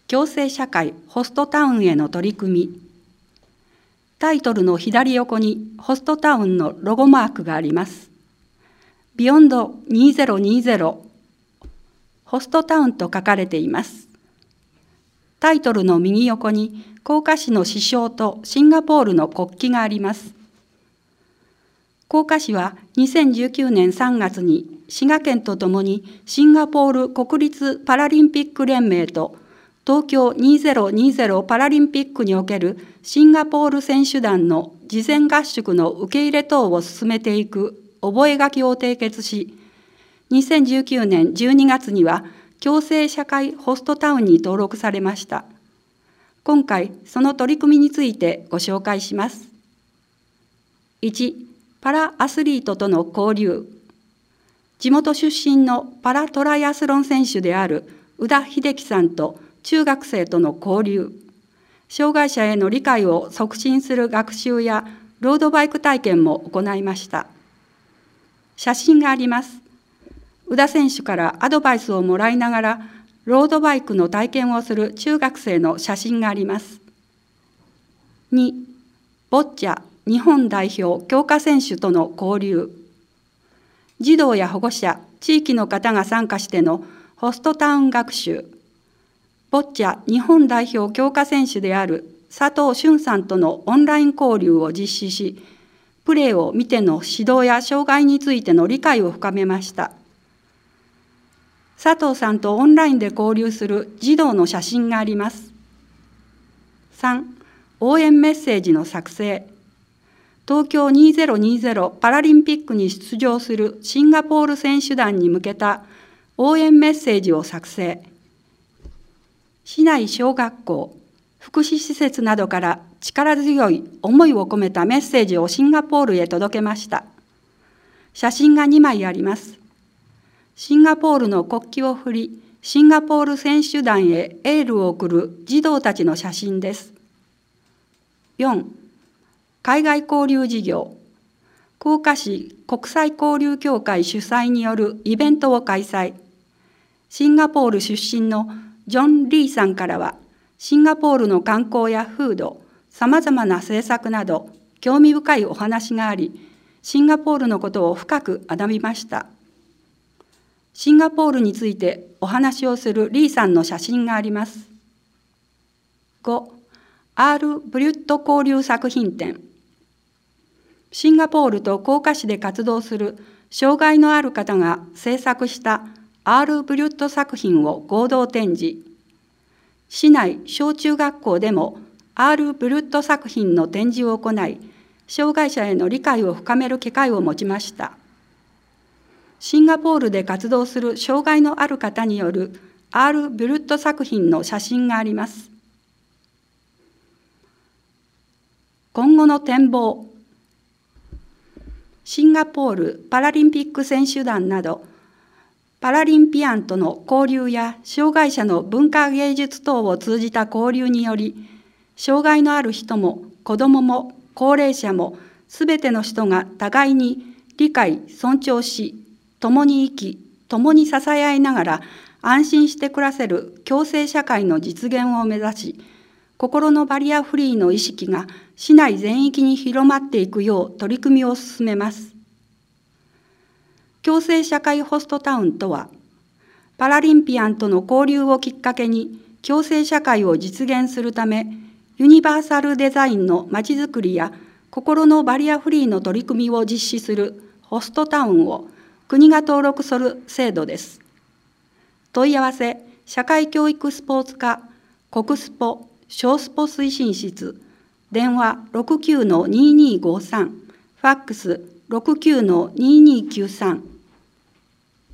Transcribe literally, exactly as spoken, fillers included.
共生社会ホストタウンへの取り組み。タイトルの左横にホストタウンのロゴマークがあります。ビヨンドにせんにじゅうホストタウンと書かれています。タイトルの右横に甲賀市の市章とシンガポールの国旗があります。甲賀市はにせんじゅうきゅうねんさんがつに滋賀県とともにシンガポール国立パラリンピック連盟と東京にせんにじゅうパラリンピックにおけるシンガポール選手団の事前合宿の受け入れ等を進めていく覚書を締結し、にせんじゅうきゅうねんじゅうにがつには共生社会ホストタウンに登録されました。今回、その取り組みについてご紹介します。いち、パラアスリートとの交流。地元出身のパラトライアスロン選手である宇田秀樹さんと中学生との交流。障害者への理解を促進する学習やロードバイク体験も行いました。写真があります。宇田選手からアドバイスをもらいながらロードバイクの体験をする中学生の写真があります。に、ボッチャ日本代表強化選手との交流。児童や保護者、地域の方が参加してのホストタウン学習。ボッチャ日本代表強化選手である佐藤俊さんとのオンライン交流を実施し、プレーを見ての指導や障害についての理解を深めました。佐藤さんとオンラインで交流する児童の写真があります。さん、応援メッセージの作成。東京にせんにじゅうパラリンピックに出場するシンガポール選手団に向けた応援メッセージを作成。市内小学校、福祉施設などから力強い思いを込めたメッセージをシンガポールへ届けました。写真がにまいあります。シンガポールの国旗を振り、シンガポール選手団へエールを送る児童たちの写真です。よん、海外交流事業。甲賀市国際交流協会主催によるイベントを開催。シンガポール出身のジョン・リーさんからは、シンガポールの観光や風土、さまざまな政策など、興味深いお話があり、シンガポールのことを深く学びました。シンガポールについてお話をするリーさんの写真があります。ご、アール・ブリュット交流作品展。シンガポールと甲賀市で活動する障害のある方が制作したアール・ブリュット作品を合同展示。市内小中学校でもアール・ブリュット作品の展示を行い、障害者への理解を深める機会を持ちました。シンガポールで活動する障害のある方によるアール・ブリュット作品の写真があります。今後の展望。シンガポールパラリンピック選手団など、パラリンピアンとの交流や障害者の文化芸術等を通じた交流により、障害のある人も子どもも高齢者もすべての人が互いに理解、尊重し、共に生き、共に支え合いながら安心して暮らせる共生社会の実現を目指し、心のバリアフリーの意識が市内全域に広まっていくよう取り組みを進めます。共生社会ホストタウンとは、パラリンピアンとの交流をきっかけに共生社会を実現するため、ユニバーサルデザインのまちづくりや心のバリアフリーの取り組みを実施するホストタウンを国が登録する制度です。問い合わせ、社会教育スポーツ課、国スポ、小スポ推進室、電話 ろくきゅうのにーにーごさん、ファックス ろくきゅうのにーにーきゅうさん。